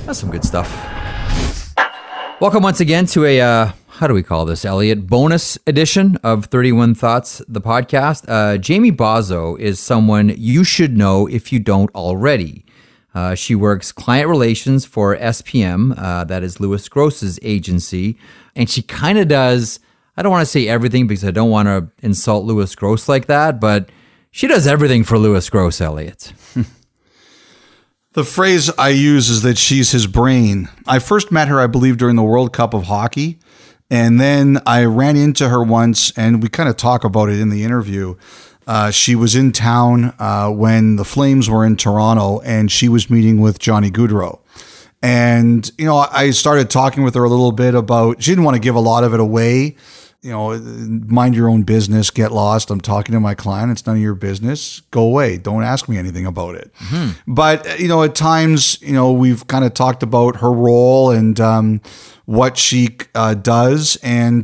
That's some good stuff. Welcome once again to a, how do we call this, Elliot? Bonus edition of 31 Thoughts, the podcast. Jamie Bozzo is someone you should know if you don't already. She works client relations for SPM, that is Louis Gross's agency, and she kind of does, I don't want to say everything because I don't want to insult Louis Gross like that, but she does everything for Louis Gross, Elliot. The phrase I use is that she's his brain. I first met her, I believe, during the World Cup of Hockey. And then I ran into her once, and we kind of talk about it in the interview. She was in town when the Flames were in Toronto, and she was meeting with Johnny Gaudreau. And, you know, I started talking with her a little bit about, she didn't want to give a lot of it away. You know, mind your own business, get lost. I'm talking to my client. It's none of your business. Go away. Don't ask me anything about it. Mm-hmm. But, you know, at times, you know, we've kind of talked about her role and what she does. And,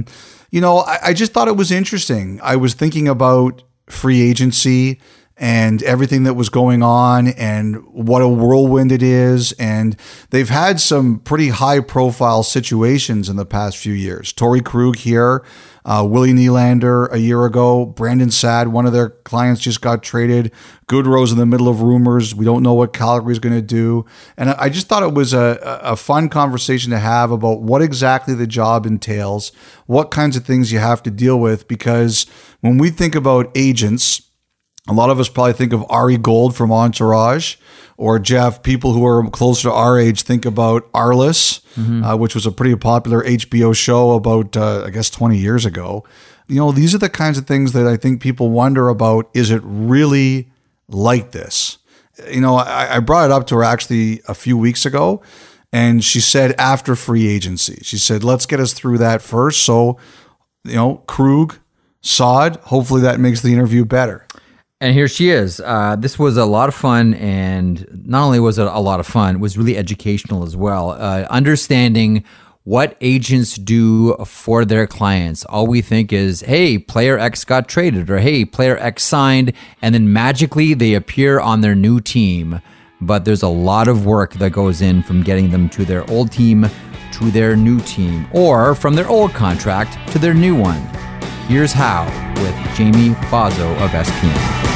you know, I just thought it was interesting. I was thinking about free agency and everything that was going on and what a whirlwind it is. And they've had some pretty high profile situations in the past few years. Torey Krug here, Willie Nylander a year ago, Brandon Saad, one of their clients just got traded. Gaudreau's in the middle of rumors. We don't know what Calgary's going to do. And I just thought it was a fun conversation to have about what exactly the job entails, what kinds of things you have to deal with, because when we think about agents, a lot of us probably think of Ari Gold from Entourage, or Jeff, people who are closer to our age think about Arliss, which was a pretty popular HBO show about, I guess, 20 years ago. You know, these are the kinds of things that I think people wonder about. Is it really like this? You know, I brought it up to her actually a few weeks ago, and she said after free agency, she said, let's get us through that first. So, you know, Krug, Saad, hopefully that makes the interview better. And here she is. This was a lot of fun, and not only was it a lot of fun, it was really educational as well. Understanding what agents do for their clients. All we think is, hey, player X got traded, or hey, player X signed, and then magically they appear on their new team. But there's a lot of work that goes in from getting them to their old team to their new team, or from their old contract to their new one. Here's how with Jamie Bozzo of SPM.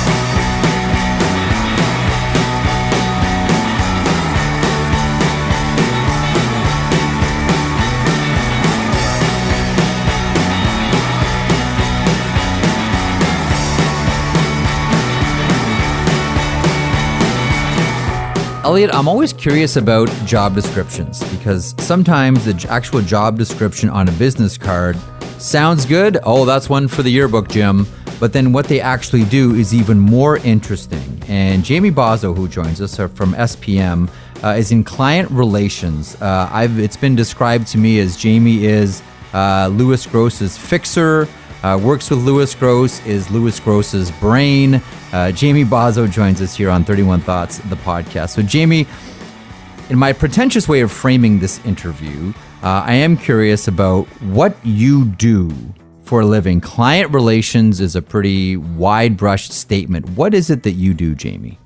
Elliot, I'm always curious about job descriptions because sometimes the actual job description on a business card sounds good. Oh, that's one for the yearbook, Jim. But then what they actually do is even more interesting. And Jamie Bozzo, who joins us from SPM, is in client relations. It's been described to me as Jamie is Louis Gross's fixer, works with Louis Gross, is Louis Gross's brain. Jamie Bozzo joins us here on 31 Thoughts, the podcast. So Jamie, in my pretentious way of framing this interview, I am curious about what you do for a living. Client relations is a pretty wide-brushed statement. What is it that you do, Jamie?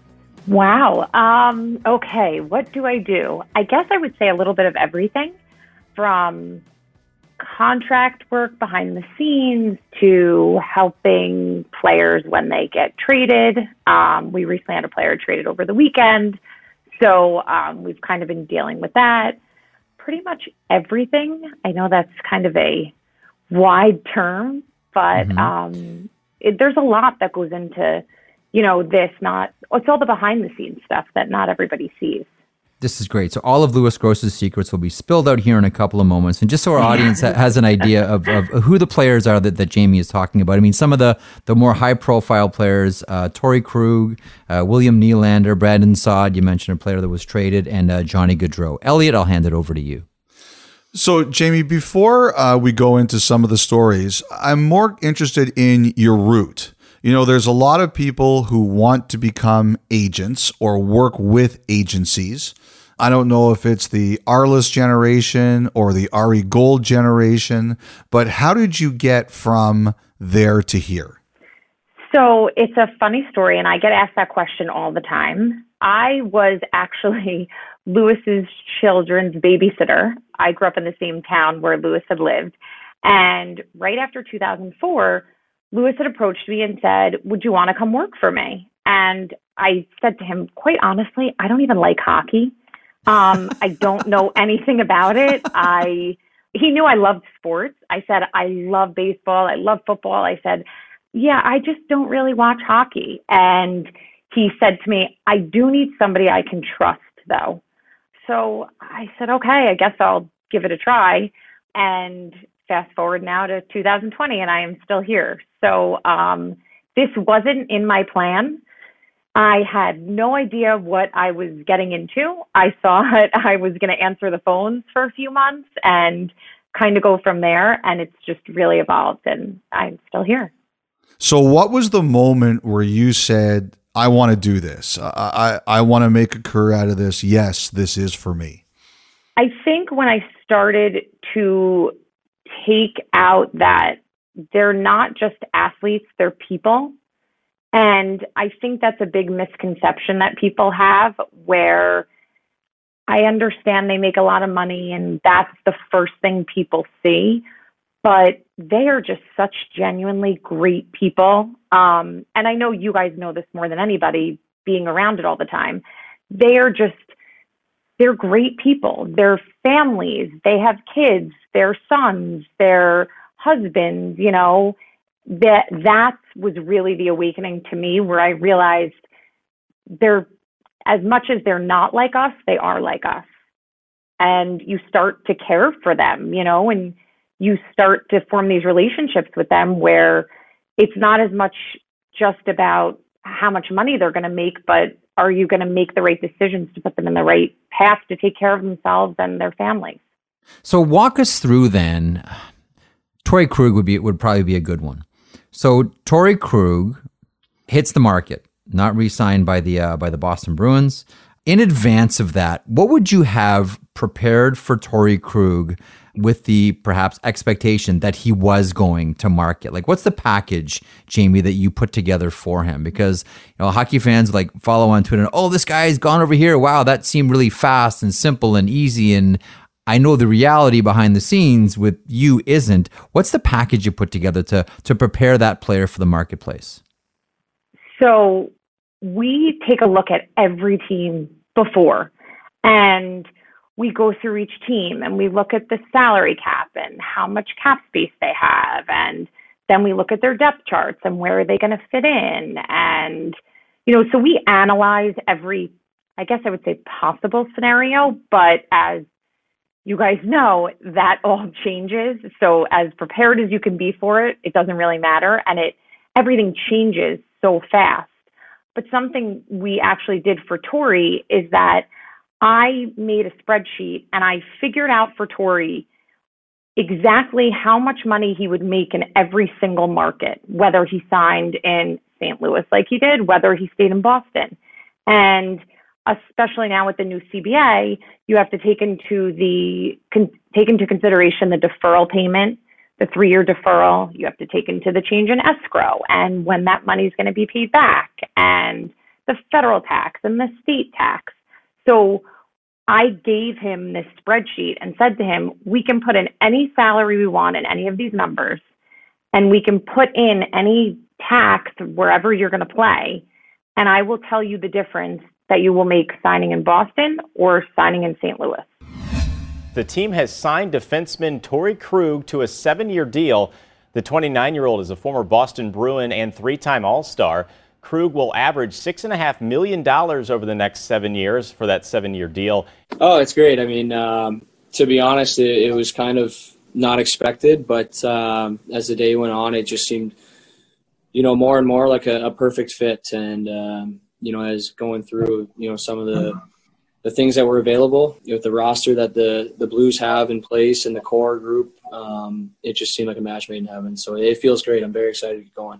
Wow. Okay. What do I do? I guess I would say a little bit of everything, from contract work behind the scenes to helping players when they get traded. We recently had a player traded over the weekend, so we've kind of been dealing with that. Pretty much everything. I know that's kind of a wide term, but there's a lot that goes into, you know, this. It's all the behind the scenes stuff that not everybody sees. This is great. So all of Louis Gross's secrets will be spilled out here in a couple of moments. And just so our audience has an idea of who the players are that Jamie is talking about. I mean, some of the more high-profile players, Torey Krug, William Nylander, Brandon Saad, you mentioned a player that was traded, and Johnny Gaudreau. Elliot, I'll hand it over to you. So, Jamie, before we go into some of the stories, I'm more interested in your route. You know, there's a lot of people who want to become agents or work with agencies. I don't know if it's the Arliss generation or the Ari Gold generation, but how did you get from there to here? So it's a funny story, and I get asked that question all the time. I was actually Lewis's children's babysitter. I grew up in the same town where Lewis had lived. And right after 2004, Lewis had approached me and said, would you want to come work for me? And I said to him, quite honestly, I don't even like hockey. I don't know anything about it. He knew I loved sports. I said, I love baseball. I love football. I said, yeah, I just don't really watch hockey. And he said to me, I do need somebody I can trust, though. So I said, okay, I guess I'll give it a try. And fast forward now to 2020, and I am still here. So this wasn't in my plan. I had no idea what I was getting into. I thought I was going to answer the phones for a few months and kind of go from there. And it's just really evolved, and I'm still here. So what was the moment where you said, I want to do this? I want to make a career out of this. Yes, this is for me. I think when I started to take out that they're not just athletes, they're people. And I think that's a big misconception that people have, where I understand they make a lot of money and that's the first thing people see, but they are just such genuinely great people. And I know you guys know this more than anybody, being around it all the time. They're great people. They're families. They have kids, their sons, their husbands, that was really the awakening to me, where I realized they're, as much as they're not like us, they are like us. And you start to care for them, and you start to form these relationships with them where it's not as much just about how much money they're going to make, but are you going to make the right decisions to put them in the right path to take care of themselves and their families? So walk us through then. Torey Krug would probably be a good one. So Torey Krug hits the market, not re-signed by the Boston Bruins. In advance of that, what would you have prepared for Torey Krug with the perhaps expectation that he was going to market? Like, what's the package, Jamie, that you put together for him? Because hockey fans like follow on Twitter, oh, this guy's gone over here. Wow, that seemed really fast and simple and easy. And I know the reality behind the scenes with you isn't. What's the package you put together to prepare that player for the marketplace? So we take a look at every team before, and we go through each team and we look at the salary cap and how much cap space they have. And then we look at their depth charts and where are they going to fit in. And, so we analyze every, I guess I would say, possible scenario, but as you guys know, that all changes. So as prepared as you can be for it, it doesn't really matter. And everything changes so fast. But something we actually did for Torey is that I made a spreadsheet and I figured out for Torey exactly how much money he would make in every single market, whether he signed in St. Louis like he did, whether he stayed in Boston. And especially now with the new CBA, you have to take into consideration the deferral payment, the 3-year deferral. You have to take into the change in escrow and when that money is going to be paid back, and the federal tax and the state tax. So I gave him this spreadsheet and said to him, we can put in any salary we want in any of these numbers, and we can put in any tax wherever you're going to play. And I will tell you the difference that you will make signing in Boston or signing in St. Louis. The team has signed defenseman Torey Krug to a 7-year deal. The 29-year-old is a former Boston Bruin and 3-time All-Star. Krug will average $6.5 million over the next 7 years for that 7-year deal. Oh, it's great. I mean, to be honest, it was kind of not expected, but as the day went on, it just seemed, more and more like a perfect fit. And, as going through, some of the things that were available with the roster that the Blues have in place and the core group, it just seemed like a match made in heaven. So it feels great. I'm very excited to get going.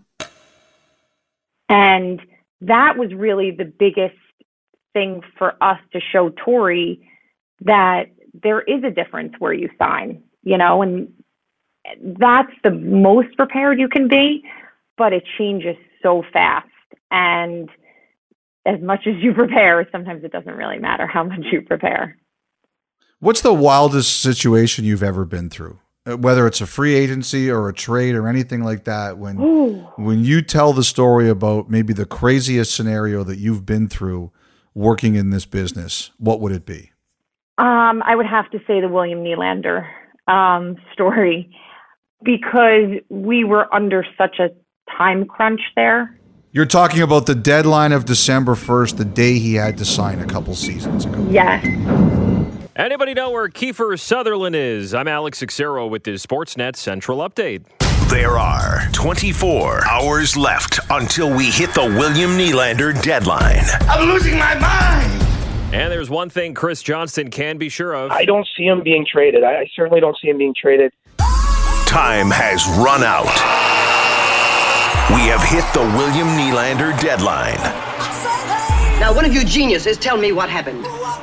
And that was really the biggest thing for us to show Torey that there is a difference where you sign, and that's the most prepared you can be, but it changes so fast. And as much as you prepare, sometimes it doesn't really matter how much you prepare. What's the wildest situation you've ever been through? Whether it's a free agency or a trade or anything like that, when you tell the story about maybe the craziest scenario that you've been through working in this business, what would it be? I would have to say the William Nylander story, because we were under such a time crunch there. You're talking about the deadline of December 1st, the day he had to sign a couple seasons ago. Yes. Anybody know where Kiefer Sutherland is? I'm Alex Xero with the Sportsnet Central Update. There are 24 hours left until we hit the William Nylander deadline. I'm losing my mind! And there's one thing Chris Johnston can be sure of. I don't see him being traded. I certainly don't see him being traded. Time has run out. We have hit the William Nylander deadline. Now, one of you geniuses tell me what happened.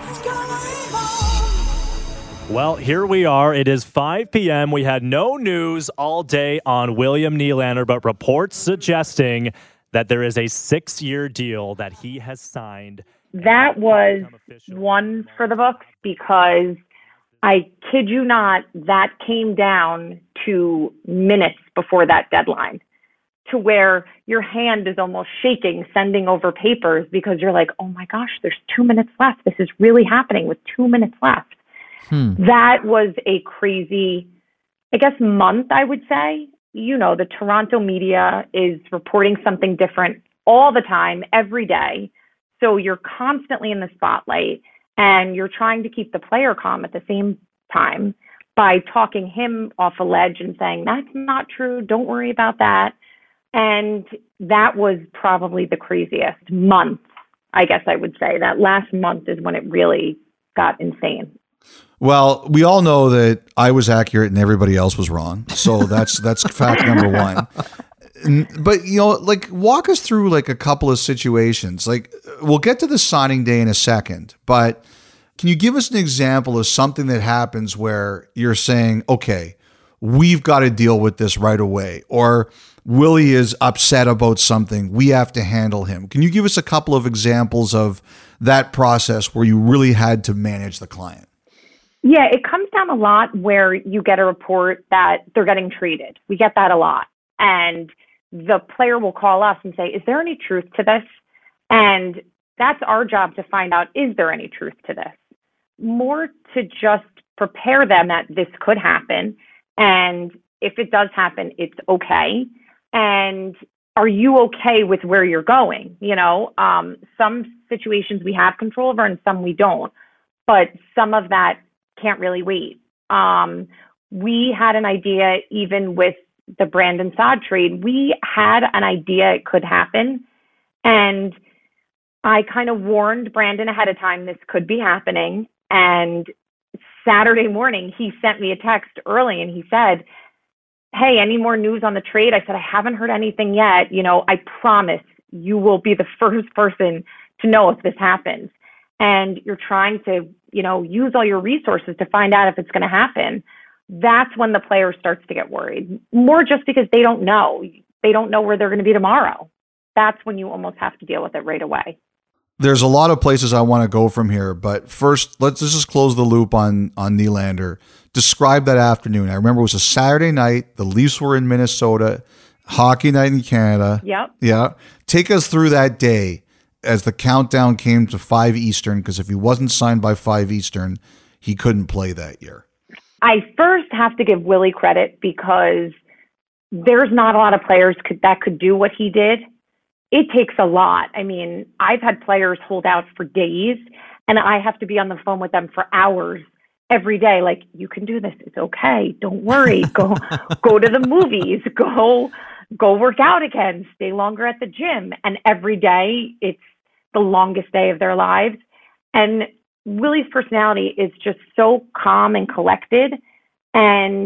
Well, here we are. It is 5 p.m. We had no news all day on William Nylander, but reports suggesting that there is a 6-year deal that he has signed. That was one for the books, because I kid you not, that came down to minutes before that deadline, to where your hand is almost shaking, sending over papers, because you're like, oh my gosh, there's 2 minutes left. This is really happening with 2 minutes left. That was a crazy, I guess, month, I would say. You know, the Toronto media is reporting something different all the time, every day. So you're constantly in the spotlight, and you're trying to keep the player calm at the same time by talking him off a ledge and saying, that's not true, don't worry about that. And that was probably the craziest month, I guess I would say. That last month is when it really got insane. Well, we all know that I was accurate and everybody else was wrong. So that's fact number one. But, you know, like, walk us through like a couple of situations. Like, we'll get to the signing day in a second, but can you give us an example of something that happens where you're saying, okay, we've got to deal with this right away, or Willie is upset about something, we have to handle him? Can you give us a couple of examples of that process where you really had to manage the client? Yeah, it comes down a lot where you get a report that they're getting traded. We get that a lot. And the player will call us and say, is there any truth to this? And that's our job to find out, is there any truth to this? More to just prepare them that this could happen. And if it does happen, it's okay. And are you okay with where you're going? You know, some situations we have control over and some we don't. But some of that can't really wait. We had an idea, even with the Brandon Saad trade, we had an idea it could happen. And I kind of warned Brandon ahead of time this could be happening. And Saturday morning, he sent me a text early and he said, hey, any more news on the trade? I said, I haven't heard anything yet. You know, I promise you will be the first person to know if this happens. And you're trying to, you know, use all your resources to find out if it's going to happen. That's when the player starts to get worried, more just because they don't know. They don't know where they're going to be tomorrow. That's when you almost have to deal with it right away. There's a lot of places I want to go from here, but first, let's just close the loop on Nylander. Describe that afternoon. I remember it was a Saturday night. The Leafs were in Minnesota, hockey night in Canada. Yep. Yeah. Take us through that day as the countdown came to 5 Eastern, because if he wasn't signed by 5 Eastern, he couldn't play that year. I first have to give Willie credit, because there's not a lot of players that could do what he did. It takes a lot. I mean, I've had players hold out for days, and I have to be on the phone with them for hours every day. Like, you can do this. It's okay. Don't worry. Go to the movies. Go work out again. Stay longer at the gym. And every day, it's the longest day of their lives. And Willie's personality is just so calm and collected, and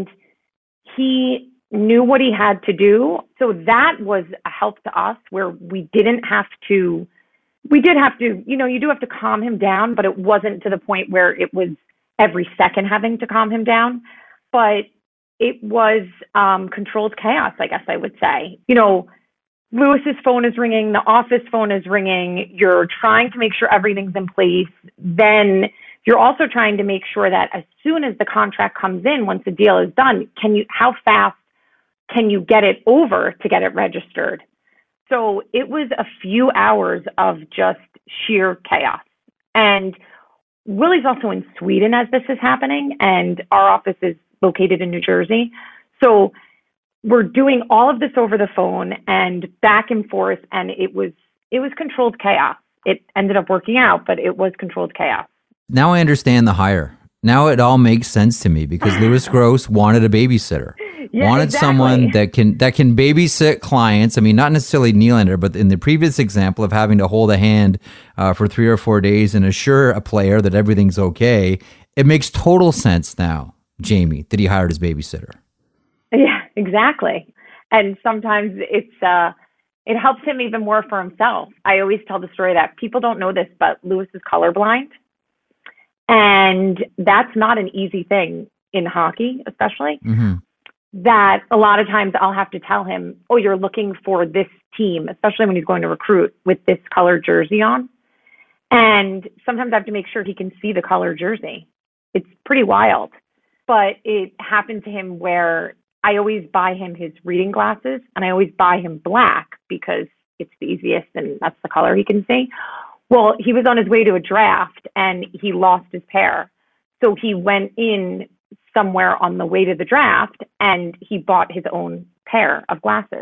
he knew what he had to do. So that was a help to us, where we did have to, you know, you do have to calm him down, but it wasn't to the point where it was every second having to calm him down. But it was controlled chaos, I guess I would say. You know, Lewis's phone is ringing, the office phone is ringing, you're trying to make sure everything's in place. Then you're also trying to make sure that as soon as the contract comes in, once the deal is done, how fast can you get it over to get it registered? So it was a few hours of just sheer chaos. And Willie's also in Sweden as this is happening, and our office is located in New Jersey. So we're doing all of this over the phone and back and forth, and it was controlled chaos. It ended up working out, but it was controlled chaos. Now I understand the hire. Now it all makes sense to me because Lewis Gross wanted a babysitter. Wanted someone that can babysit clients. I mean, not necessarily Nylander, but in the previous example of having to hold a hand for 3 or 4 days and assure a player that everything's okay, it makes total sense now, Jamie, that he hired his babysitter. Yeah, exactly. And sometimes it helps him even more for himself. I always tell the story that people don't know this, but Lewis is colorblind. And that's not an easy thing in hockey, especially. Mm-hmm. That a lot of times I'll have to tell him, oh, you're looking for this team, especially when he's going to recruit with this color jersey on. And sometimes I have to make sure he can see the color jersey. It's pretty wild. But it happened to him where I always buy him his reading glasses, and I always buy him black because it's the easiest and that's the color he can see. Well, he was on his way to a draft and he lost his pair. So he went in somewhere on the way to the draft and he bought his own pair of glasses.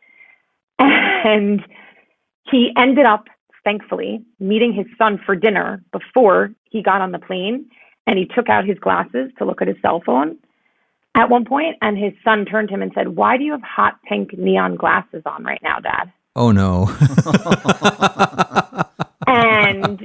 And he ended up, thankfully, meeting his son for dinner before he got on the plane. And he took out his glasses to look at his cell phone at one point, and his son turned to him and said, "Why do you have hot pink neon glasses on right now, Dad?" Oh, no. And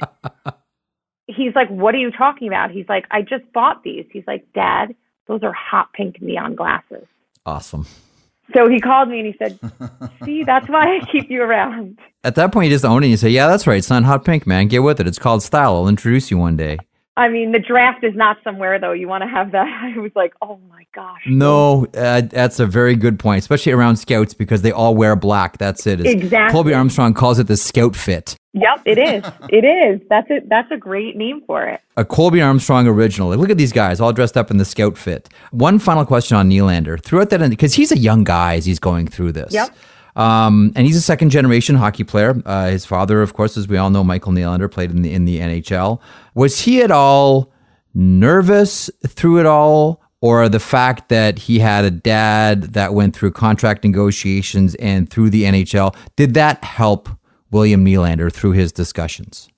he's like, "What are you talking about?" He's like, "I just bought these." He's like, "Dad, those are hot pink neon glasses." Awesome. So he called me and he said, "See, that's why I keep you around." At that point, you just own it and you say, yeah, that's right, son, hot pink, man. Get with it. It's called style. I'll introduce you one day. I mean, the draft is not somewhere, though. You want to have that. I was like, oh, my gosh. No, that's a very good point, especially around scouts because they all wear black. That's it. Exactly. Colby Armstrong calls it the scout fit. Yep, it is. It is. That's it. That's a great name for it. A Colby Armstrong original. Look at these guys all dressed up in the scout fit. One final question on Nylander. Throughout that, because he's a young guy as he's going through this. Yep. And he's a second-generation hockey player. His father, of course, as we all know, Michael Nylander, played in the NHL. Was he at all nervous through it all, or the fact that he had a dad that went through contract negotiations and through the NHL, did that help William Nylander through his discussions?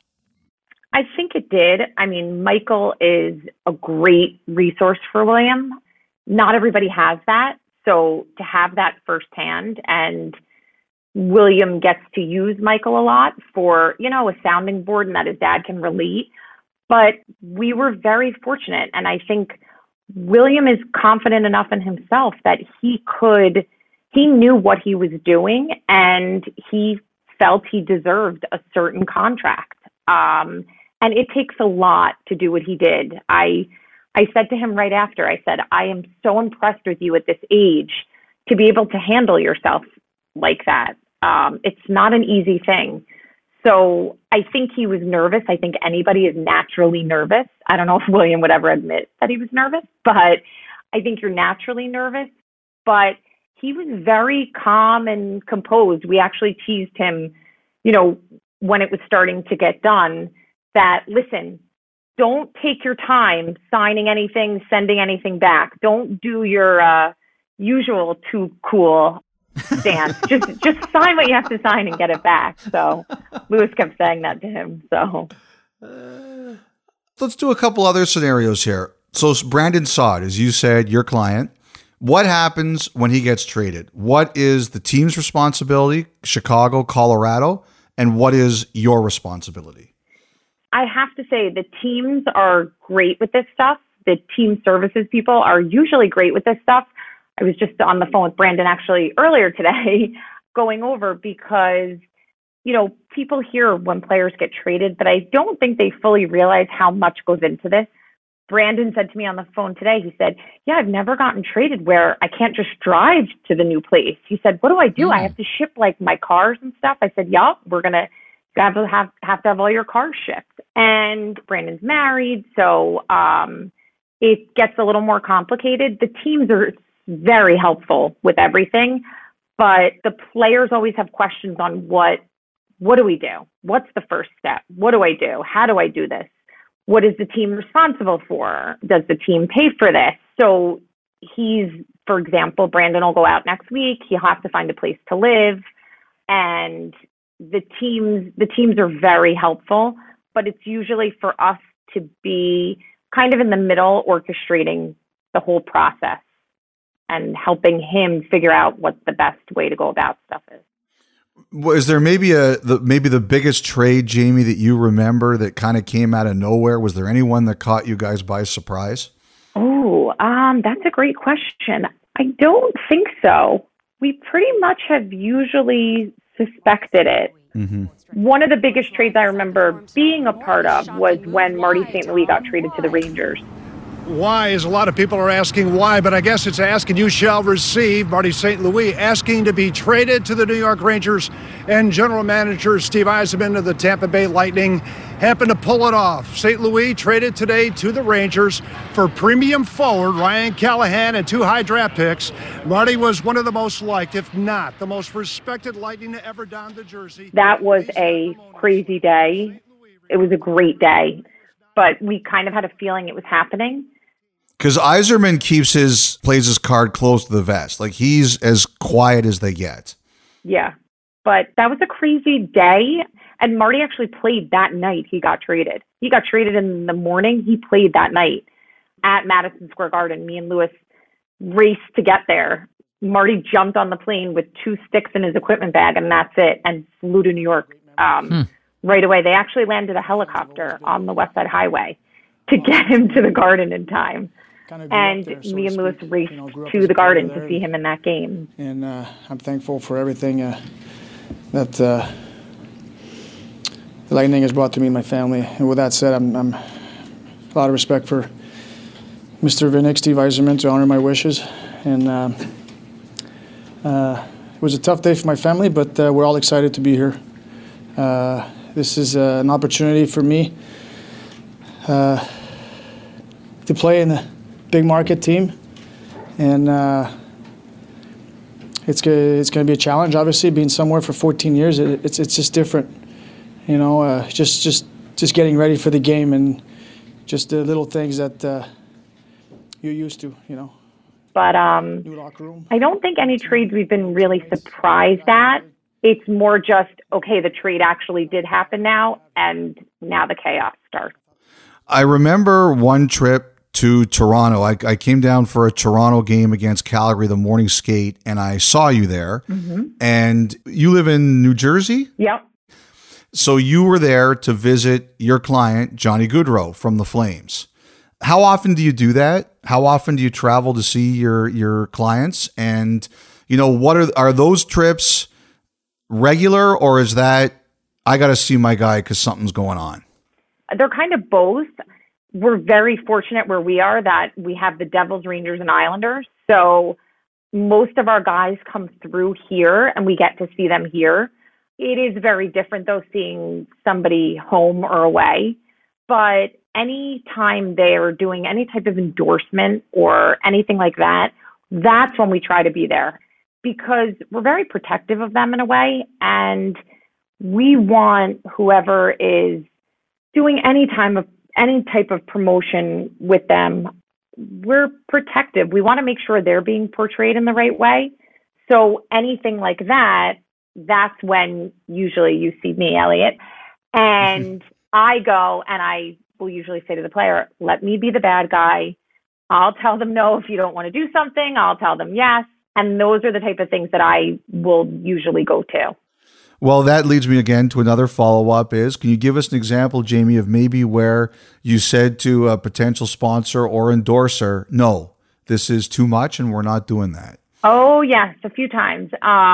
I think it did. I mean, Michael is a great resource for William. Not everybody has that. So to have that firsthand, and William gets to use Michael a lot for, a sounding board and that his dad can relate. But we were very fortunate. And I think William is confident enough in himself that he knew what he was doing and he felt he deserved a certain contract. And it takes a lot to do what he did. I said to him right after, I said, I am so impressed with you at this age to be able to handle yourself like that. It's not an easy thing. So I think he was nervous. I think anybody is naturally nervous. I don't know if William would ever admit that he was nervous, but I think you're naturally nervous. But he was very calm and composed. We actually teased him, when it was starting to get done, that, listen, don't take your time signing anything, sending anything back. Don't do your usual too cool dance. just sign what you have to sign and get it back. So Lewis kept saying that to him. So let's do a couple other scenarios here. So Brandon Saad, as you said, your client. What happens when he gets traded? What is the team's responsibility, Chicago, Colorado, and what is your responsibility? I have to say the teams are great with this stuff. The team services people are usually great with this stuff. I was just on the phone with Brandon actually earlier today going over because, people hear when players get traded, but I don't think they fully realize how much goes into this. Brandon said to me on the phone today, he said, yeah, I've never gotten traded where I can't just drive to the new place. He said, what do I do? I have to ship like my cars and stuff. I said, yup, we're going to have to have all your cars shipped. And Brandon's married, so it gets a little more complicated. The teams are very helpful with everything, but the players always have questions on what do we do? What's the first step? What do I do? How do I do this? What is the team responsible for? Does the team pay for this? So for example, Brandon will go out next week. He'll have to find a place to live. And the teams are very helpful, but it's usually for us to be kind of in the middle, orchestrating the whole process and helping him figure out what the best way to go about stuff is. Was there maybe the biggest trade, Jamie, that you remember that kind of came out of nowhere? Was there anyone that caught you guys by surprise? Oh, that's a great question. I don't think so. We pretty much have usually suspected it. Mm-hmm. One of the biggest trades I remember being a part of was when Marty St. Louis got traded to the Rangers. Why is a lot of people are asking why, but I guess it's asking you shall receive. Marty St. Louis asking to be traded to the New York Rangers, and general manager Steve Yzerman of the Tampa Bay Lightning happened to pull it off. St. Louis traded today to the Rangers for premium forward Ryan Callahan and 2 high draft picks. Marty was one of the most liked, if not the most respected Lightning to ever don the jersey. That was a crazy day. It was a great day, but we kind of had a feeling it was happening. Because Yzerman plays his card close to the vest. Like, he's as quiet as they get. Yeah, but that was a crazy day. And Marty actually played that night he got traded. He got traded in the morning. He played that night at Madison Square Garden. Me and Lewis raced to get there. Marty jumped on the plane with 2 sticks in his equipment bag, and that's it, and flew to New York right away. They actually landed a helicopter on the West Side Highway to get him to the Garden in time. And me and Lewis raced to the Garden to see him in that game. And I'm thankful for everything that the Lightning has brought to me and my family. And with that said, I'm a lot of respect for Mr. Vinnick, Steve Yzerman, to honor my wishes. And it was a tough day for my family, but we're all excited to be here. This is an opportunity for me to play in the big market team, and it's going to be a challenge. Obviously, being somewhere for 14 years, it's just different, you know. Just getting ready for the game and just the little things that you're used to, you know. But new locker room. I don't think any trades we've been really surprised at. It's more just, okay, the trade actually did happen now, and now the chaos starts. I remember one trip to Toronto. I came down for a Toronto game against Calgary, the morning skate, and I saw you there. Mm-hmm. And you live in New Jersey? Yep. So you were there to visit your client, Johnny Gaudreau from the Flames. How often do you do that? How often do you travel to see your clients? And, you know, what are those trips regular, or is that I got to see my guy because something's going on? They're kind of both. We're very fortunate where we are that we have the Devils, Rangers, and Islanders. So most of our guys come through here and we get to see them here. It is very different, though, seeing somebody home or away. But any time they're doing any type of endorsement or anything like that, that's when we try to be there, because we're very protective of them in a way. And we want whoever is doing any type of promotion with them, we're protective. We want to make sure they're being portrayed in the right way. So anything like that, that's when usually you see me, Elliot. And I go and I will usually say to the player, let me be the bad guy. I'll tell them no if you don't want to do something. I'll tell them yes. And those are the type of things that I will usually go to. Well, that leads me again to another follow-up is, can you give us an example, Jamie, of maybe where you said to a potential sponsor or endorser, no, this is too much and we're not doing that? Oh, yes, a few times.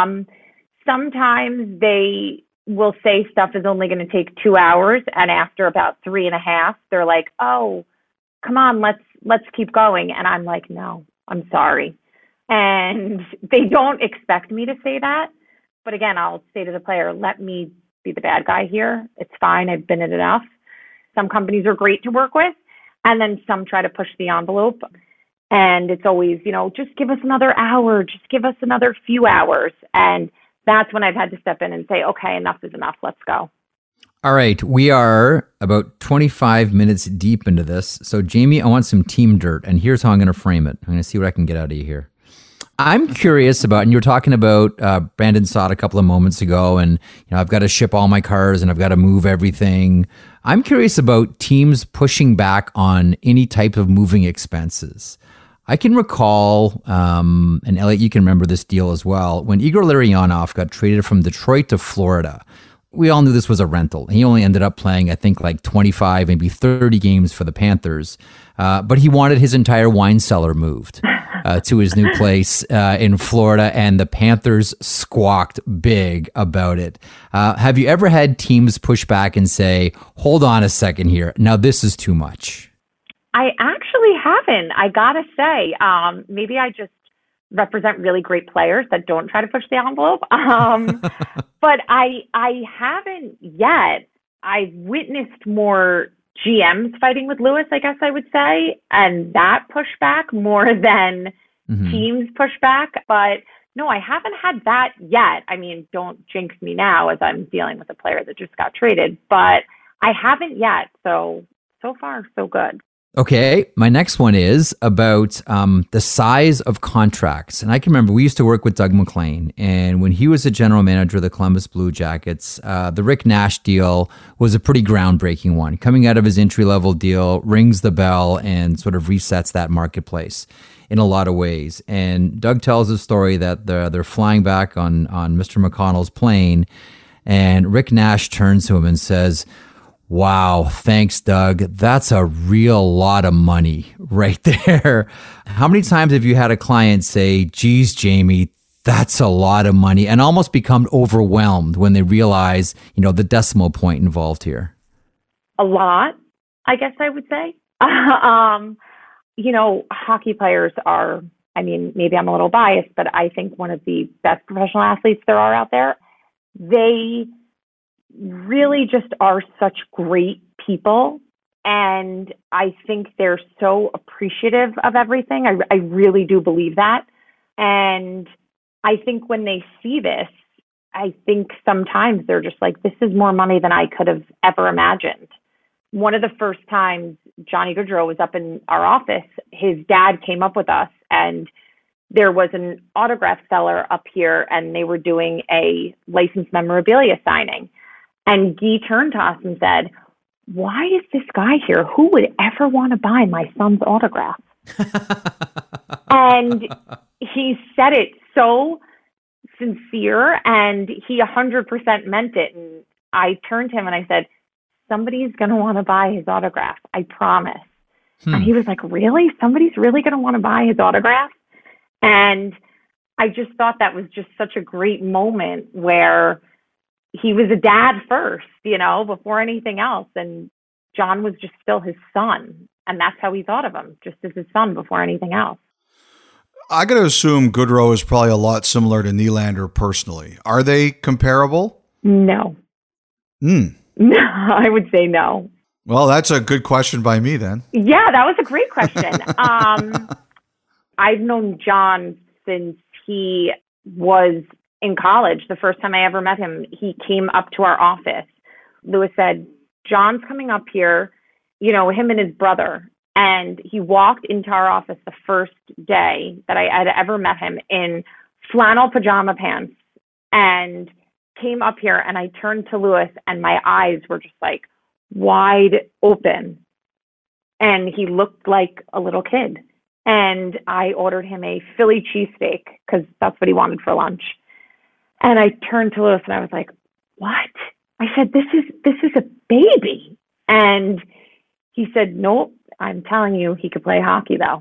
Sometimes they will say stuff is only going to take 2 hours, and after about 3.5, they're like, oh, come on, let's keep going. And I'm like, no, I'm sorry. And they don't expect me to say that. But again, I'll say to the player, let me be the bad guy here. It's fine. I've been it enough. Some companies are great to work with, and then some try to push the envelope. And it's always, just give us another hour, just give us another few hours. And that's when I've had to step in and say, okay, enough is enough. Let's go. All right. We are about 25 minutes deep into this. So, Jamie, I want some team dirt. And here's how I'm going to frame it. I'm going to see what I can get out of you here. I'm curious about, and you were talking about Brandon Saad a couple of moments ago, and I've got to ship all my cars and I've got to move everything. I'm curious about teams pushing back on any type of moving expenses. I can recall, and Elliot, you can remember this deal as well, when Igor Larionov got traded from Detroit to Florida. We all knew this was a rental. He only ended up playing, I think, like 25, maybe 30 games for the Panthers. But he wanted his entire wine cellar moved to his new place in Florida, and the Panthers squawked big about it. Have you ever had teams push back and say, hold on a second here, now this is too much? I actually haven't. I gotta say, maybe I just represent really great players that don't try to push the envelope. But I haven't yet. I've witnessed more GMs fighting with Lewis, I guess I would say, and that pushback more than teams pushback. But no, I haven't had that yet. I mean, don't jinx me now as I'm dealing with a player that just got traded, but I haven't yet. So far, so good. Okay, my next one is about the size of contracts. And I can remember we used to work with Doug MacLean, and when he was the general manager of the Columbus Blue Jackets, the Rick Nash deal was a pretty groundbreaking one. Coming out of his entry-level deal, rings the bell and sort of resets that marketplace in a lot of ways. And Doug tells a story that they're flying back on Mr. McConnell's plane, and Rick Nash turns to him and says, wow, thanks, Doug. That's a real lot of money right there. How many times have you had a client say, geez, Jamie, that's a lot of money, and almost become overwhelmed when they realize, the decimal point involved here? A lot, I guess I would say. Hockey players are, maybe I'm a little biased, but I think one of the best professional athletes there are out there. They really just are such great people. And I think they're so appreciative of everything. I really do believe that. And I think when they see this, I think sometimes they're just like, this is more money than I could have ever imagined. One of the first times Johnny Gaudreau was up in our office, his dad came up with us, and there was an autograph seller up here, and they were doing a licensed memorabilia signing. And Guy turned to us and said, why is this guy here? Who would ever want to buy my son's autograph? And he said it so sincere, and he 100% meant it. And I turned to him and I said, somebody's going to want to buy his autograph. I promise. And he was like, really? Somebody's really going to want to buy his autograph? And I just thought that was just such a great moment where he was a dad first, before anything else. And John was just still his son. And that's how he thought of him, just as his son before anything else. I got to assume Gaudreau is probably a lot similar to Nylander personally. Are they comparable? No. No, I would say no. Well, that's a good question by me then. Yeah, that was a great question. I've known John since he was in college. The first time I ever met him, he came up to our office. Lewis said, John's coming up here, him and his brother. And he walked into our office the first day that I had ever met him in flannel pajama pants and came up here, and I turned to Lewis and my eyes were just like wide open. And he looked like a little kid. And I ordered him a Philly cheesesteak because that's what he wanted for lunch. And I turned to Lewis and I was like, what? I said, this is a baby. And he said, nope, I'm telling you, he could play hockey though.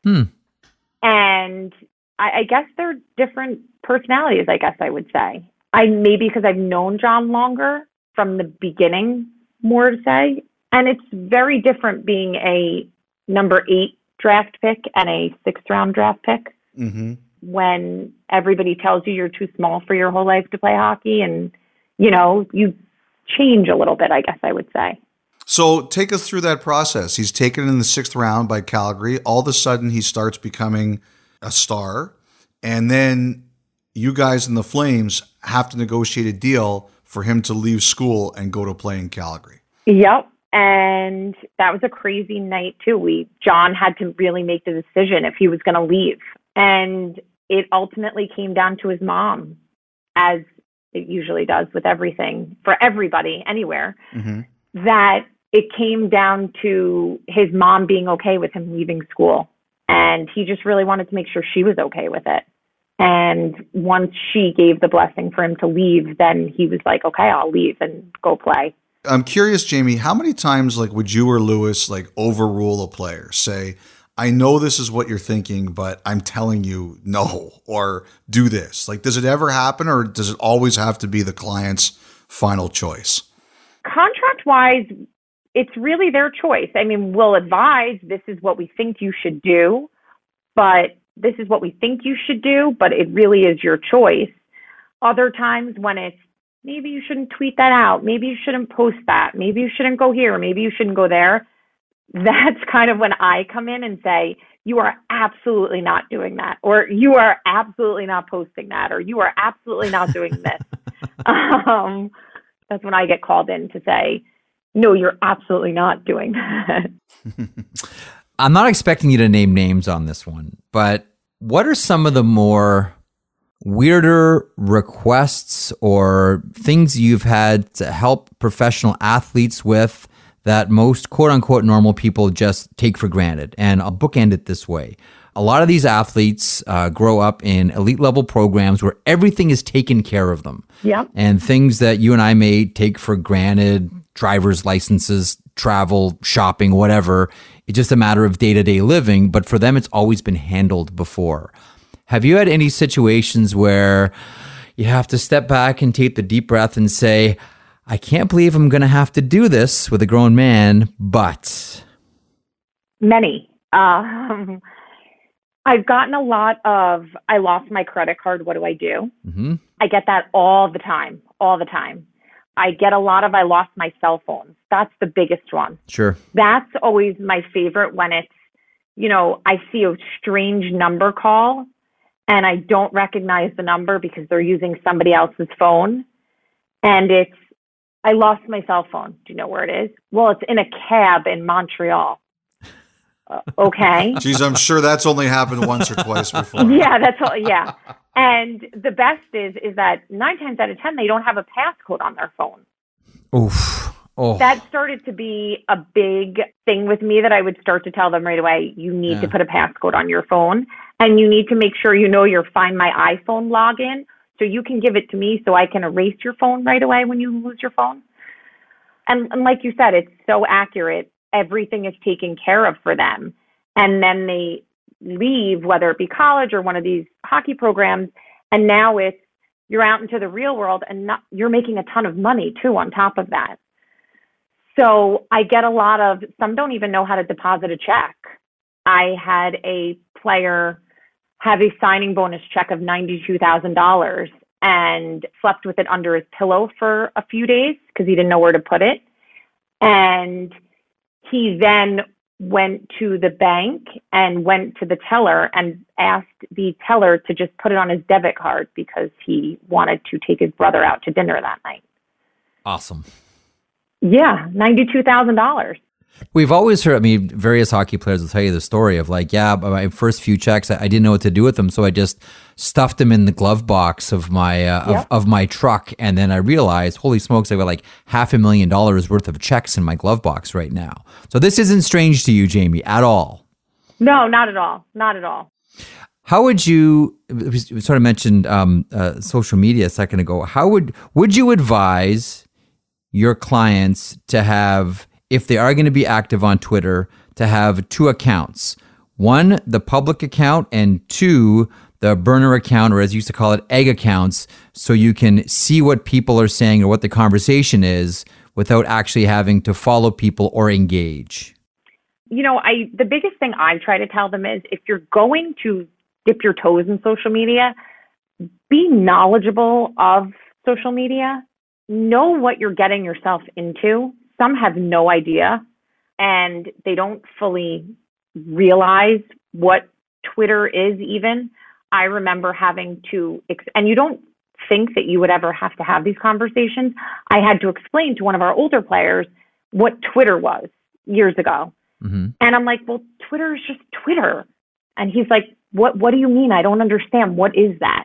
And I guess they're different personalities, I guess I would say. Maybe because I've known John longer from the beginning, more to say. And it's very different being a number 8 draft pick and a 6th round draft pick. Mm-hmm. When everybody tells you you're too small for your whole life to play hockey, and, you know, you change a little bit, I guess I would say. So take us through that process. He's taken in the 6th round by Calgary. All of a sudden, he starts becoming a star. And then you guys in the Flames have to negotiate a deal for him to leave school and go to play in Calgary. Yep. And that was a crazy night, too. John had to really make the decision if he was going to leave. And it ultimately came down to his mom, as it usually does with everything, for everybody, anywhere, that it came down to his mom being okay with him leaving school. And he just really wanted to make sure she was okay with it. And once she gave the blessing for him to leave, then he was like, okay, I'll leave and go play. I'm curious, Jamie, how many times would you or Lewis overrule a player? Say, I know this is what you're thinking, but I'm telling you no, or do this. Does it ever happen, or does it always have to be the client's final choice? Contract-wise, it's really their choice. I mean, we'll advise this is what we think you should do, but this is what we think you should do, but it really is your choice. Other times when it's, maybe you shouldn't tweet that out, maybe you shouldn't post that, maybe you shouldn't go here, maybe you shouldn't go there. That's kind of when I come in and say, you are absolutely not doing that, or you are absolutely not posting that, or you are absolutely not doing this. That's when I get called in to say, no, you're absolutely not doing that. I'm not expecting you to name names on this one, but what are some of the more weirder requests or things you've had to help professional athletes with that most quote unquote normal people just take for granted? And I'll bookend it this way. A lot of these athletes grow up in elite level programs where everything is taken care of them. Yeah. And things that you and I may take for granted, driver's licenses, travel, shopping, whatever, it's just a matter of day-to-day living. But for them, it's always been handled before. Have you had any situations where you have to step back and take the deep breath and say, I can't believe I'm going to have to do this with a grown man, but... Many. I've gotten a lot of, I lost my credit card, what do I do? Mm-hmm. I get that all the time. I get a lot of, I lost my cell phone. That's the biggest one. Sure. That's always my favorite when it's, I see a strange number call and I don't recognize the number because they're using somebody else's phone. And it's, I lost my cell phone. Do you know where it is? Well, it's in a cab in Montreal. Okay. Geez, I'm sure that's only happened once or twice before. Yeah, that's all. Yeah. And the best is that 9 times out of 10, they don't have a passcode on their phone. Oof. Oh. That started to be a big thing with me that I would start to tell them right away, you need to put a passcode on your phone and you need to make sure you know your Find My iPhone login so you can give it to me so I can erase your phone right away when you lose your phone. And like you said, it's so accurate. Everything is taken care of for them. And then they leave, whether it be college or one of these hockey programs. And now it's, you're out into the real world and you're making a ton of money too on top of that. So I get a lot of, some don't even know how to deposit a check. I had a player have a signing bonus check of $92,000 and slept with it under his pillow for a few days because he didn't know where to put it. And he then went to the bank and went to the teller and asked the teller to just put it on his debit card because he wanted to take his brother out to dinner that night. Awesome. Yeah, $92,000. We've always heard, various hockey players will tell you the story of my first few checks, I didn't know what to do with them, so I just stuffed them in the glove box of my of my truck, and then I realized, holy smokes, I've got $500,000 worth of checks in my glove box right now. So this isn't strange to you, Jamie, at all? No, not at all. Not at all. How would you, we sort of mentioned social media a second ago, how would you advise your clients to have, if they are going to be active on Twitter, to have 2 accounts? 1, the public account, and 2, the burner account, or as you used to call it, egg accounts, so you can see what people are saying or what the conversation is without actually having to follow people or engage? The biggest thing I try to tell them is if you're going to dip your toes in social media, be knowledgeable of social media, know what you're getting yourself into. Some have no idea and they don't fully realize what Twitter is even. I remember having to, and you don't think that you would ever have to have these conversations. I had to explain to one of our older players what Twitter was years ago. Mm-hmm. And I'm like, well, Twitter is just Twitter. And he's like, what do you mean? I don't understand. What is that?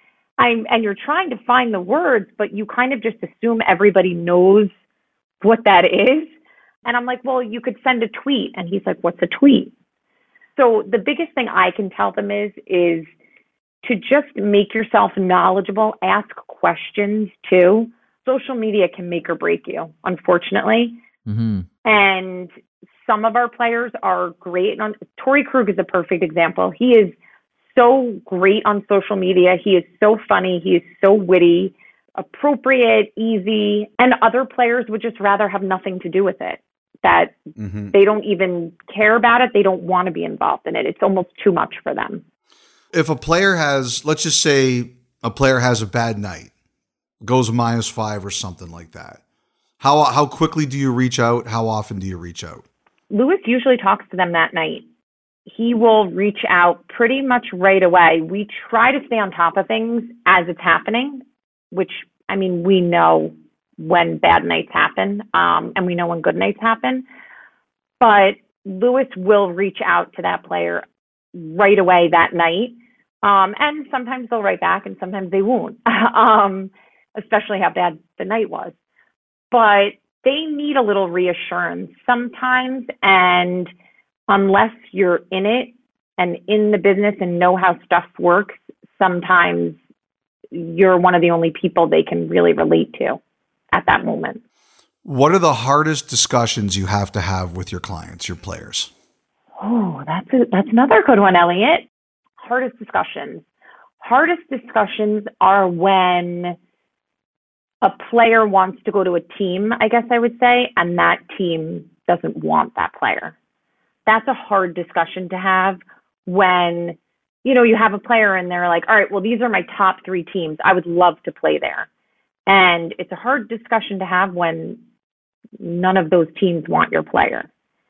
And you're trying to find the words, but you kind of just assume everybody knows what that is. And I'm like, well, you could send a tweet. And he's like, what's a tweet? So the biggest thing I can tell them is to just make yourself knowledgeable, ask questions too. Social media can make or break you, unfortunately. Mm-hmm. And some of our players are great. Torrey Krug is a perfect example. He is so great on social media. He is so funny. He is so witty, appropriate, easy. And other players would just rather have nothing to do with it. That mm-hmm. They don't even care about it. They don't want to be involved in it. It's almost too much for them. If a player has, let's just say a player has a bad night, goes -5 or something like that, how quickly do you reach out? How often do you reach out? Lewis usually talks to them that night. He will reach out pretty much right away. We try to stay on top of things as it's happening, which, we know when bad nights happen, and we know when good nights happen. But Lewis will reach out to that player right away that night. And sometimes they'll write back and sometimes they won't, especially how bad the night was. But they need a little reassurance sometimes. And unless you're in it and in the business and know how stuff works, sometimes you're one of the only people they can really relate to at that moment. What are the hardest discussions you have to have with your clients, your players? Oh, that's another good one, Elliot. Hardest discussions. Hardest discussions are when a player wants to go to a team, I guess I would say, and that team doesn't want that player. That's a hard discussion to have when, you have a player and they're like, all right, well, these are my top 3 teams. I would love to play there. And it's a hard discussion to have when none of those teams want your player.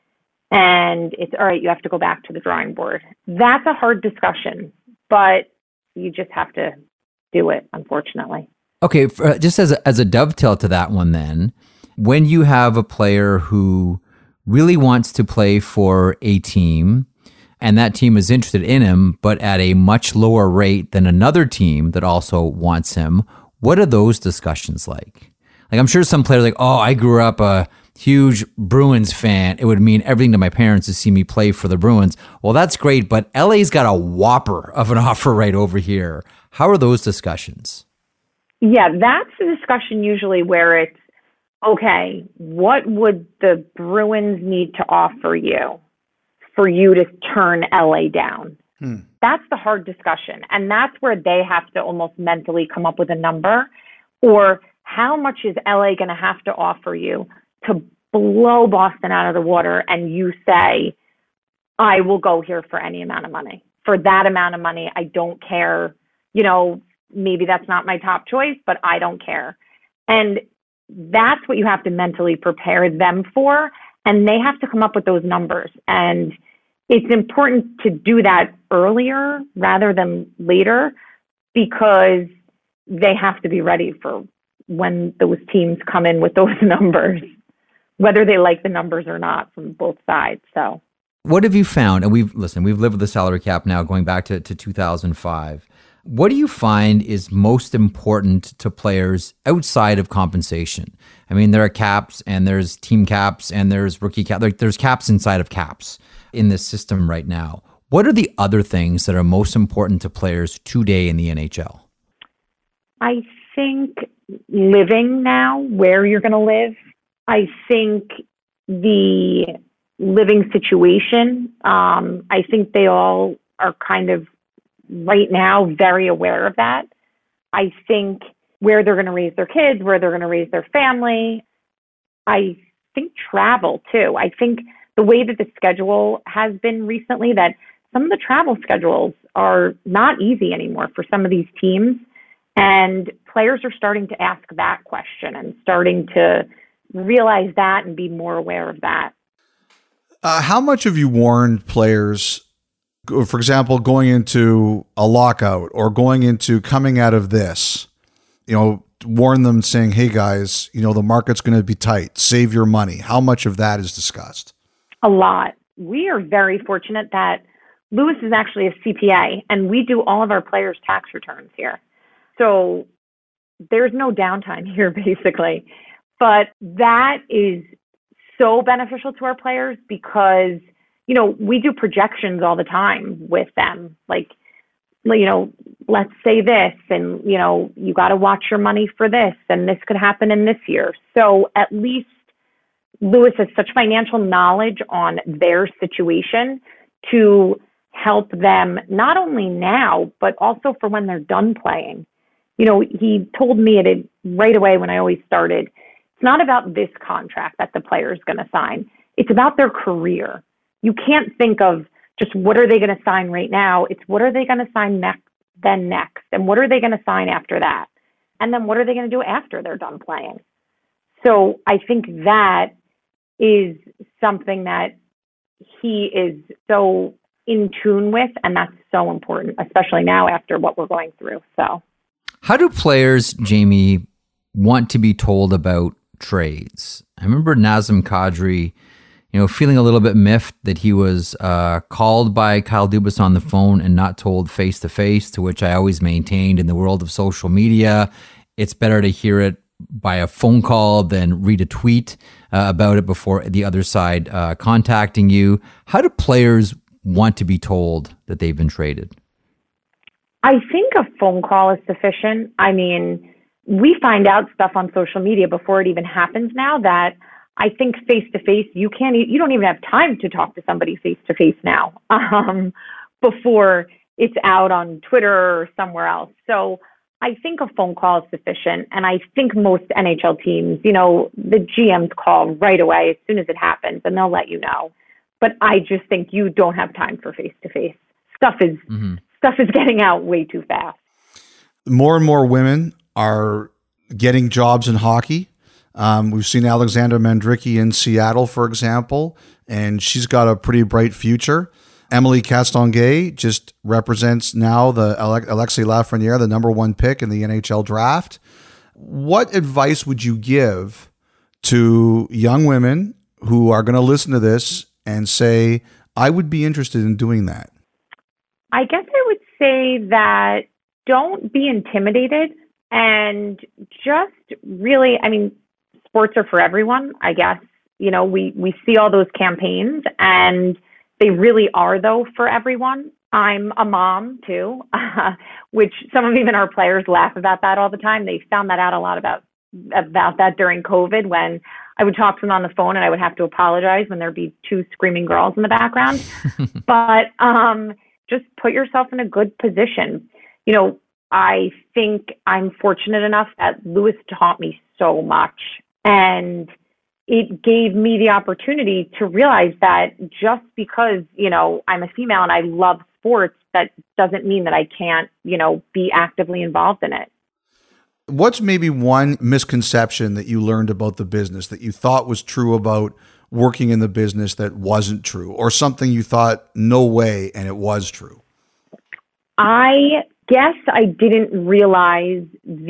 And it's, all right, you have to go back to the drawing board. That's a hard discussion, but you just have to do it, unfortunately. Okay, just as a dovetail to that one then, when you have a player who really wants to play for a team and that team is interested in him, but at a much lower rate than another team that also wants him, what are those discussions like? Like, I'm sure some players are like, oh, I grew up a huge Bruins fan. It would mean everything to my parents to see me play for the Bruins. Well, that's great, but LA's got a whopper of an offer right over here. How are those discussions? Yeah, that's a discussion usually where it's, okay, what would the Bruins need to offer you for you to turn LA down? That's the hard discussion. And that's where they have to almost mentally come up with a number, or how much is LA going to have to offer you to blow Boston out of the water and you say, I will go here for any amount of money. For that amount of money, I don't care. Maybe that's not my top choice, but I don't care. And that's what you have to mentally prepare them for. And they have to come up with those numbers. And it's important to do that earlier rather than later, because they have to be ready for when those teams come in with those numbers, whether they like the numbers or not from both sides. So what have you found? And we've lived with the salary cap now going back to 2005. What do you find is most important to players outside of compensation? I mean, there are caps and there's team caps and there's rookie cap. There's caps inside of caps in this system right now. What are the other things that are most important to players today in the NHL? I think living now, where you're going to live. I think the living situation. I think they all are kind of right now very aware of that. I think where they're going to raise their kids, where they're going to raise their family. I think travel too. I think the way that the schedule has been recently, that some of the travel schedules are not easy anymore for some of these teams. And players are starting to ask that question and starting to realize that and be more aware of that. How much have you warned players, for example, going into a lockout or going into coming out of this, warn them saying, hey guys, the market's going to be tight, save your money. How much of that is discussed? A lot. We are very fortunate that Lewis is actually a CPA and we do all of our players' tax returns here. So there's no downtime here, basically. But that is so beneficial to our players because, we do projections all the time with them. Like, let's say this, and, you got to watch your money for this, and this could happen in this year. So at least Lewis has such financial knowledge on their situation to help them not only now, but also for when they're done playing. He told me it right away when I always started. It's not about this contract that the player is going to sign. It's about their career. You can't think of just what are they going to sign right now. It's what are they going to sign next, and what are they going to sign after that? And then what are they going to do after they're done playing? So I think that is something that he is so in tune with, and that's so important, especially now after what we're going through. So. How do players, Jamie, want to be told about trades? I remember Nazem Kadri, feeling a little bit miffed that he was called by Kyle Dubas on the phone and not told face-to-face, to which I always maintained in the world of social media, it's better to hear it by a phone call than read a tweet about it before the other side contacting you. How do players want to be told that they've been traded? I think a phone call is sufficient. I mean, we find out stuff on social media before it even happens now that I think face-to-face, you don't even have time to talk to somebody face-to-face now before it's out on Twitter or somewhere else. So I think a phone call is sufficient. And I think most NHL teams, the GMs call right away as soon as it happens and they'll let you know. But I just think you don't have time for face-to-face. Stuff is getting out way too fast. More and more women are getting jobs in hockey. We've seen Alexandra Mandrycky in Seattle, for example, and she's got a pretty bright future. Emily Castonguay just represents now the Alexis Lafreniere, the number 1 pick in the NHL draft. What advice would you give to young women who are going to listen to this and say, I would be interested in doing that? I guess I would say that don't be intimidated and just really, sports are for everyone, I guess. We see all those campaigns and they really are, though, for everyone. I'm a mom, too, which some of even our players laugh about that all the time. They found that out a lot about that during COVID when I would talk to them on the phone and I would have to apologize when there'd be 2 screaming girls in the background. But just put yourself in a good position. I think I'm fortunate enough that Lewis taught me so much. And it gave me the opportunity to realize that just because, I'm a female and I love sports, that doesn't mean that I can't, be actively involved in it. What's maybe one misconception that you learned about the business that you thought was true about working in the business that wasn't true, or something you thought, no way, and it was true? I guess I didn't realize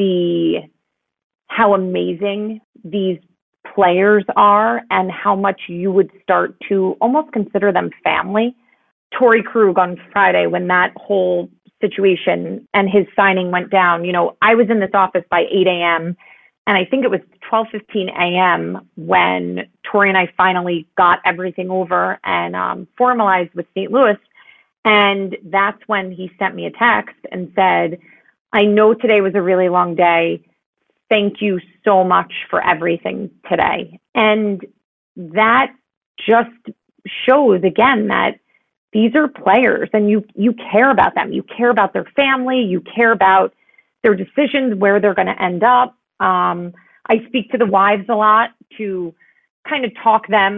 how amazing these players are and how much you would start to almost consider them family. Torey Krug on Friday, when that whole situation and his signing went down, I was in this office by 8 a.m. and I think it was 12:15 a.m. when Torey and I finally got everything over and formalized with St. Louis. And that's when he sent me a text and said, I know today was a really long day. Thank you so much for everything today. And that just shows again that these are players and you care about them. You care about their family. You care about their decisions, where they're going to end up. I speak to the wives a lot to kind of talk them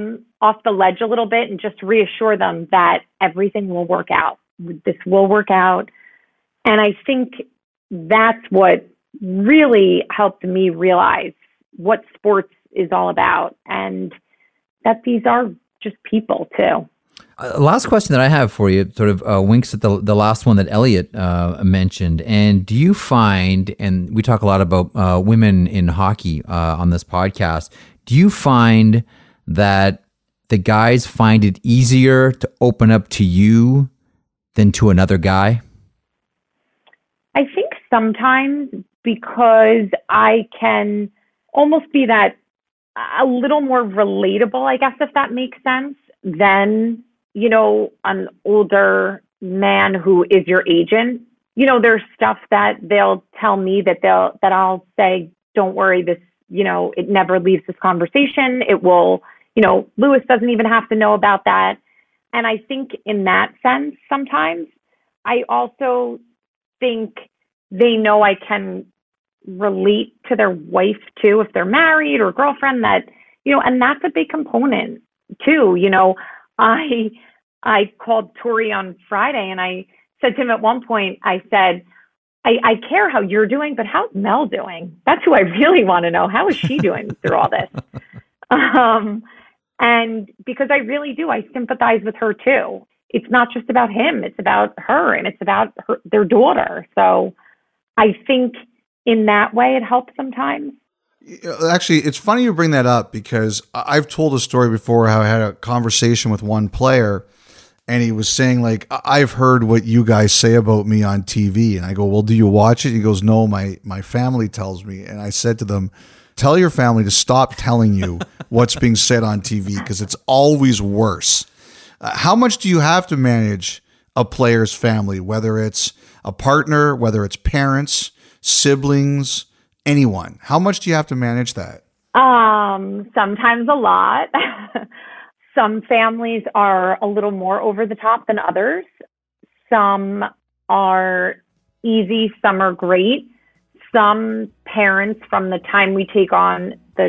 off the ledge a little bit and just reassure them that everything will work out. This will work out. And I think that's what really helped me realize what sports is all about, and that these are just people too. Last question that I have for you sort of winks at the last one that Elliot mentioned. And do you find, and we talk a lot about women in hockey on this podcast, do you find that the guys find it easier to open up to you than to another guy? I think sometimes, because I can almost be that a little more relatable, I guess, if that makes sense, than, you know, an older man who is your agent. You know, there's stuff that they'll tell me that I'll say, don't worry, this, you know, it never leaves this conversation. It will, you know, Lewis doesn't even have to know about that. And I think in that sense, sometimes I also think they know I can relate to their wife too, if they're married or girlfriend, that, you know, and that's a big component too. You know, I called Tori on Friday and I said to him at one point, I said, I care how you're doing, but how's Mel doing? That's who I really want to know. How is she doing through all this? And because I really do, I sympathize with her too. It's not just about him, it's about her, and it's about their daughter. So I think in that way it helps sometimes. Actually, it's funny you bring that up, because I've told a story before how I had a conversation with one player and he was saying, like, I've heard what you guys say about me on TV. And I go, well, do you watch it? He goes, no, my family tells me. And I said to them, tell your family to stop telling you what's being said on TV, because it's always worse. How much do you have to manage a player's family, whether it's a partner, whether it's parents, siblings, anyone? How much do you have to manage that? Sometimes a lot. Some families are a little more over the top than others. Some are easy, some are great. Some parents, from the time we take on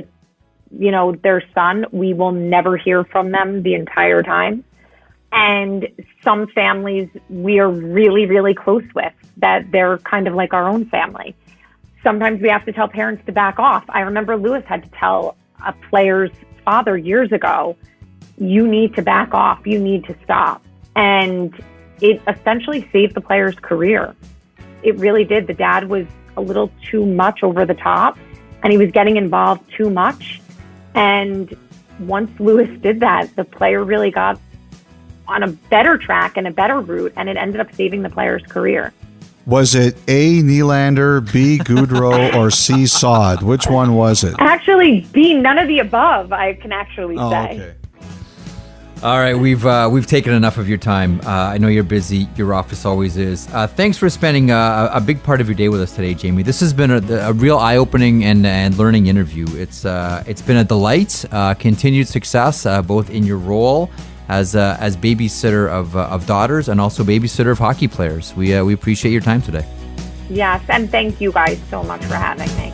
their son, we will never hear from them the entire time. And some families we are really, really close with, that they're kind of like our own family. Sometimes we have to tell parents to back off. I remember Lewis had to tell a player's father years ago, you need to back off, you need to stop. And it essentially saved the player's career. It really did. The dad was a little too much over the top, and he was getting involved too much. And once Lewis did that, the player really got on a better track and a better route, and it ended up saving the player's career. Was it A, Nylander, B, Gaudreau, or C, Saad? Which one was it? Actually, B, none of the above, I can actually say. Okay. All right, we've taken enough of your time. I know you're busy. Your office always is. Thanks for spending a big part of your day with us today, Jamie. This has been a real eye-opening and learning interview. It's been a delight. Continued success, both in your role as babysitter of daughters and also babysitter of hockey players. We appreciate your time today. Yes, and thank you guys so much for having me.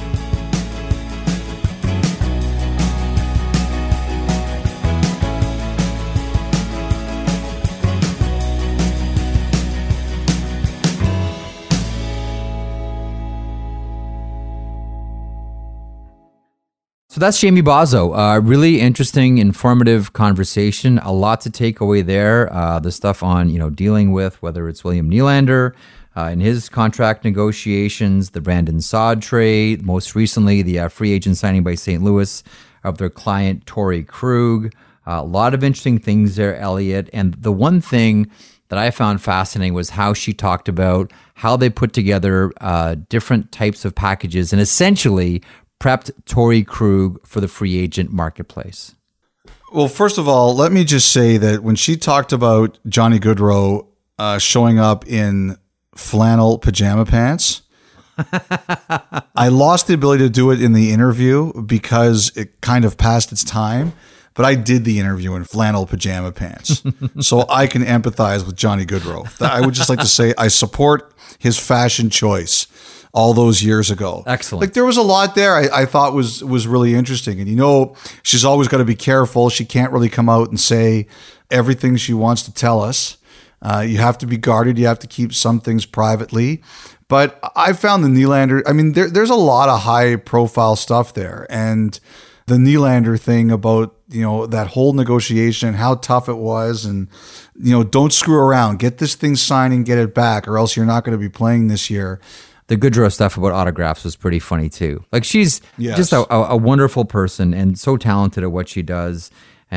So that's Jamie Bozzo. Really interesting, informative conversation. A lot to take away there. The stuff on, dealing with whether it's William Nylander in his contract negotiations, the Brandon Saad trade, most recently the free agent signing by St. Louis of their client Torey Krug. A lot of interesting things there, Elliot. And the one thing that I found fascinating was how she talked about how they put together different types of packages and essentially prepped Torey Krug for the free agent marketplace. Well, first of all, let me just say that when she talked about Johnny Gaudreau showing up in flannel pajama pants, I lost the ability to do it in the interview because it kind of passed its time. But I did the interview in flannel pajama pants, so I can empathize with Johnny Gaudreau. I would just like to say I support his fashion choice. all those years ago. Excellent. Like there was a lot there I thought was really interesting. And she's always got to be careful. She can't really come out and say everything she wants to tell us. You have to be guarded. You have to keep some things privately. But I found the Nylander, I mean, there's a lot of high profile stuff there. And the Nylander thing about, that whole negotiation, how tough it was, and, don't screw around. Get this thing signed and get it back, or else you're not going to be playing this year. The Goodrow stuff about autographs was pretty funny too. Like she's just a wonderful person and so talented at what she does,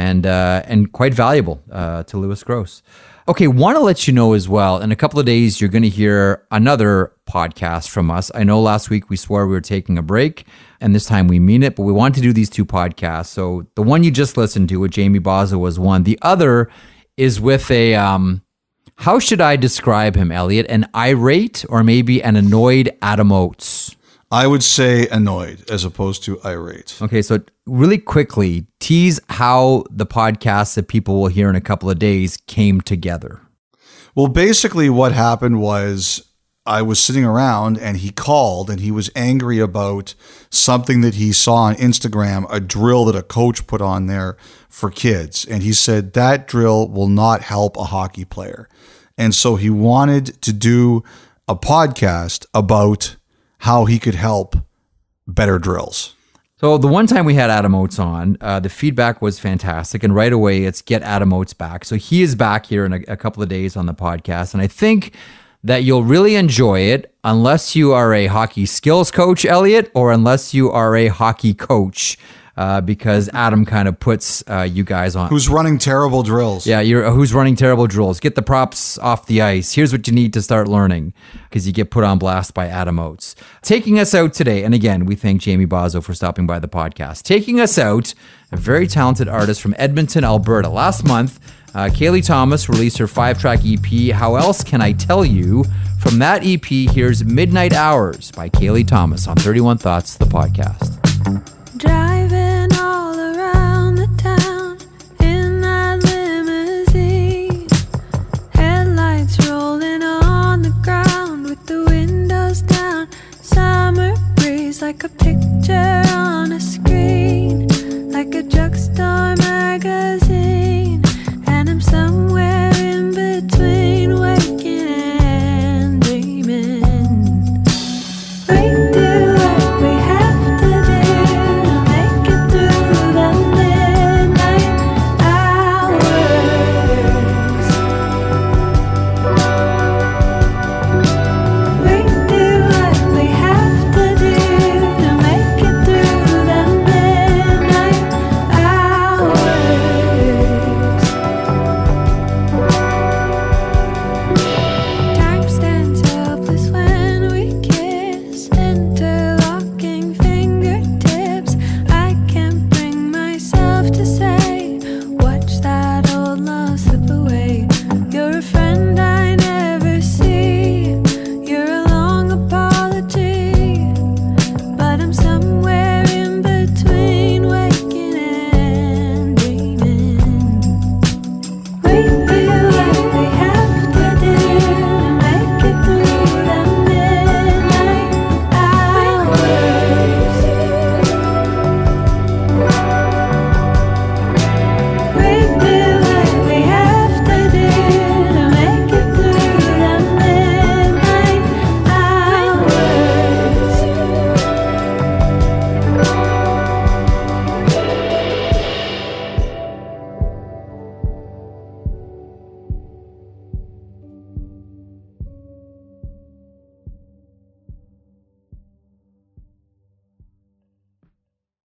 and quite valuable to Lewis Gross. Okay, want to let you know as well, in a couple of days, you're going to hear another podcast from us. I know last week we swore we were taking a break, and this time we mean it, but we want to do these two podcasts. So the one you just listened to with Jamie Bozza was one. The other is with a, how should I describe him, Elliot? An irate or maybe an annoyed Adam Oates? I would say annoyed as opposed to irate. Okay, so really quickly, tease how the podcast that people will hear in a couple of days came together. Well, basically what happened was I was sitting around and he called and he was angry about something that he saw on Instagram, a drill that a coach put on there for kids. And he said that drill will not help a hockey player. And so he wanted to do a podcast about how he could help better drills. So the one time we had Adam Oates on, the feedback was fantastic. And right away, it's get Adam Oates back. So he is back here in a couple of days on the podcast. And I think that you'll really enjoy it unless you are a hockey skills coach, Elliot, or unless you are a hockey coach, because Adam kind of puts you guys on. Who's running terrible drills. Yeah, who's running terrible drills. Get the props off the ice. Here's what you need to start learning, because you get put on blast by Adam Oates. Taking us out today, and again, we thank Jamie Bozzo for stopping by the podcast. Taking us out, a very talented artist from Edmonton, Alberta. Last month, Kaylee Thomas released her 5-track EP, How Else Can I Tell You? From that EP, here's Midnight Hours by Kaylee Thomas on 31 Thoughts, the podcast. Drive